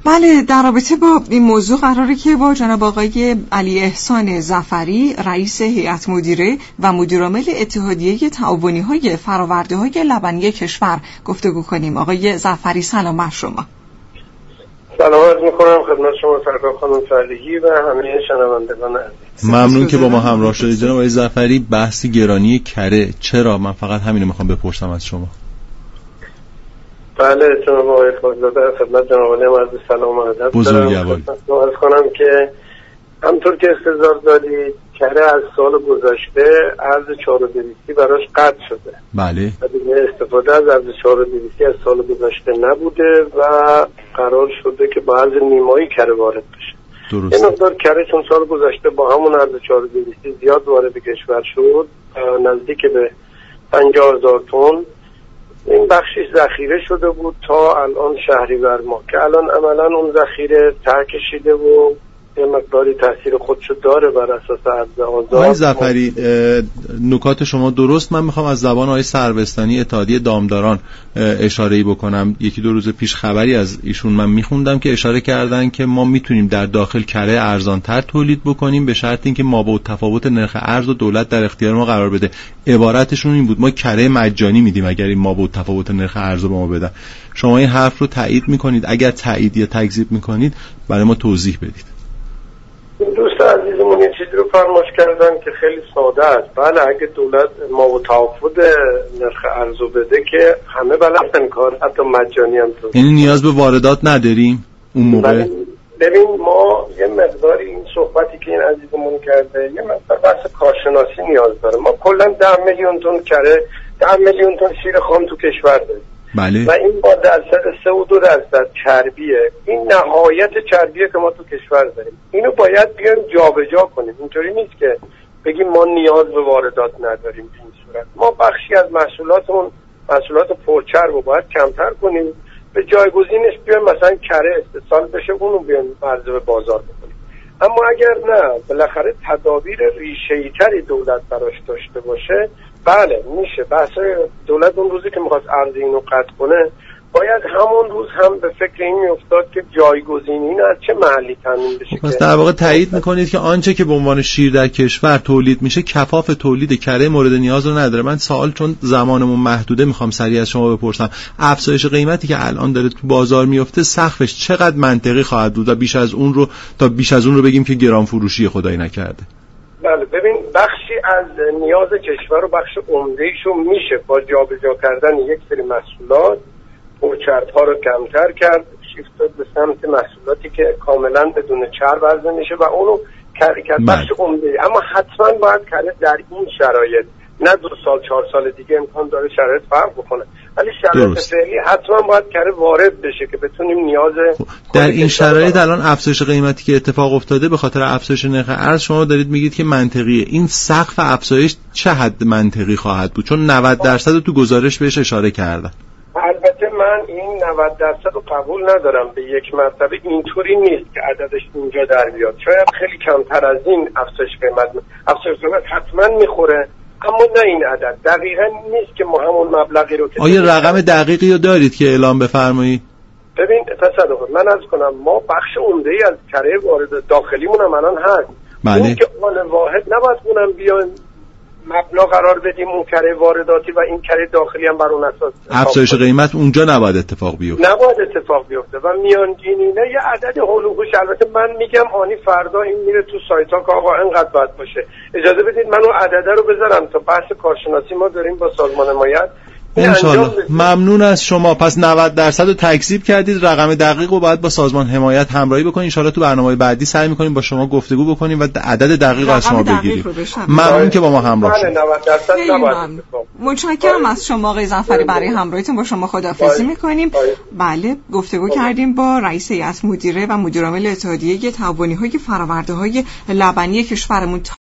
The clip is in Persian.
بله، در رابطه با این موضوع قراره که با جناب آقای علی احسان ظفری رئیس هیئت مدیره و مدیرعامل اتحادیه تعاونی‌های فرآورده‌های لبنی کشور گفتگو کنیم. آقای ظفری سلام بر شما. سلام عرض می‌کنم خدمت شما سرکار خانم صالحی و همه شنوندگان عزیز. ممنون که با ما همراه شدید جناب آقای ظفری. بحث گرانی کره چرا؟ من فقط همینو میخوام بپرسم از شما. بله جناب آقای خالزاده، خدمت جناب علی عرض سلام و ادب بزرگوار. عرض کنم که همطور که استظهار دادید کره از سال گذشته ارز 4200 براش قطع شده. بله. و دیگه استفاده از ارز 4200 از سال گذشته نبوده و قرار شده که با ارز نیمایی کره وارد بشه. درسته. این مقدار کره چون سال گذشته با همون ارز 4200 زیاد وارد کشور شد، نزدیک به 50,000 تن، این بخشش ذخیره شده بود تا الان شهریور ماه که الان عملا اون ذخیره ته کشیده و یه مقداری تاثیر خودشو داره بر اساس عرض آزاد. آقای ظفری نکات شما درست. من میخوام از زبان آقای سروستانی اتحادیه دامداران اشاره‌ای بکنم. یکی دو روز پیش خبری از ایشون من میخوندم که اشاره کردن که ما میتونیم در داخل کره ارزانتر تولید بکنیم به شرط اینکه مابعد تفاوت نرخ ارز و دولت در اختیار ما قرار بده. عبارتشون این بود ما کره مجانی میدیم اگر این مابعد تفاوت نرخ ارز رو به ما بدن. شما این حرف رو تایید میکنید؟ اگر تایید یا تکذیب میکنید برای ما توضیح بدید. دوست عزیزمون یه چیزی رو فرمایش کردن که خیلی ساده است. بله اگه دولت ما تفاوت نرخ ارزو بده که همه بلدن کار، حتی مجانی هم تو. یعنی نیاز به واردات نداریم اون موقع؟ ببین ما یه مقداری این صحبتی که این عزیزمون کرده یه مقدار بحث کارشناسی نیاز داره. ما کلا 10 میلیون تن کره 10 میلیون تن شیر خام تو کشور داریم. بله. و این با درصد 3.2% چربیه. این نهایت چربیه که ما تو کشور داریم. اینو باید بیایم جابجا کنیم. اینطوری نیست که بگیم ما نیاز به واردات نداریم. به این صورت ما بخشی از محصولات پرچرب رو باید کمتر کنیم، به جایگزینش بیایم مثلا کره استحصال بشه اونو بیایم عرضه به بازار بکنیم. اما اگر نه بالاخره تدابیر ریشه‌ای تری دولت براش داشته باشه، بله میشه. بحث دولت اون روزی که میخواست ارز اینو قطع کنه باید همون روز هم به فکر این میافتاد که جایگزینی اینو از چه محلی تامین بشه. پس در واقع تایید میکنید که آنچه که به عنوان شیر در کشور تولید میشه کفاف تولید کره مورد نیاز رو نداره. من سوال چون زمانمون محدوده میخوام سریع از شما بپرسم، افزایش قیمتی که الان داره تو بازار میفته سقفش چقدر منطقی خواهد بود و بیش از اون رو بگیم که گران فروشی خدای نکرده؟ بله ببین بخشی از نیاز کشور و بخش عمده‌ایشو میشه با جابجا کردن یک سری محصولات پرچرب‌ها رو کمتر کرد، شیفت داد به سمت محصولاتی که کاملا بدون چرب عرضه میشه و اونو کرد بخش عمده. اما حتما باید کره در این شرایط، نه 2 سال 4 سال دیگه امکان داره شرایط فرق بکنه، ولی شرایط فعلی حتما باید کره وارد بشه که بتونیم نیاز در این شرایط. الان افزایش قیمتی که اتفاق افتاده به خاطر افزایش نرخ ارز شما دارید میگید که منطقیه. این سقف افزایش چه حد منطقی خواهد بود؟ چون 90% رو تو گزارش بهش اشاره کردن. البته من این 90% رو قبول ندارم به یک مرتبه. اینطوری نیست که عددش اینجا در بیاد. شاید خیلی کمتر از این افزایش قیمت حتما میخوره، اما نه این عدد. دقیقاً نیست که ما همون مبلغی رو که آیا رقم دقیقی رو دارید که اعلام بفرمایید؟ ببین تصادف من عرض کنم ما بخش عمده‌ای از کره وارد داخلیمون هم الان هست. بله. این که آن واحد نباید اونم بیان مبنا قرار بدیم اون کره وارداتی و این کره داخلی هم بر اون اساس افزایش قیمت اونجا نباید اتفاق بیفته. و میانگینینه یه عدد هولوگوش. البته من میگم آنی فردا این میره تو سایت ها که آقا اینقدر باید باشه. اجازه بدید من اون عدده رو بذارم تا بحث کارشناسی ما داریم با سازمان حمایت. انشالله. ممنون از شما. پس 90% رو تکذیب کردید، رقم دقیق رو باید با سازمان حمایت همراهی بکنید. انشالله تو برنامه‌های بعدی سعی می‌کنیم با شما گفتگو بکنیم و عدد دقیق از شما بگیریم. ممنون که با ما همراه شدید. 90% متشکرم از شما آقای ظفری برای همراهیتون. با شما خداحافظی می‌کنیم. بله گفتگو کردیم با رئیس هیئت مدیره و مدیرعامل اتحادیه تعاونی‌های فرآورده‌های لبنی کشورمون.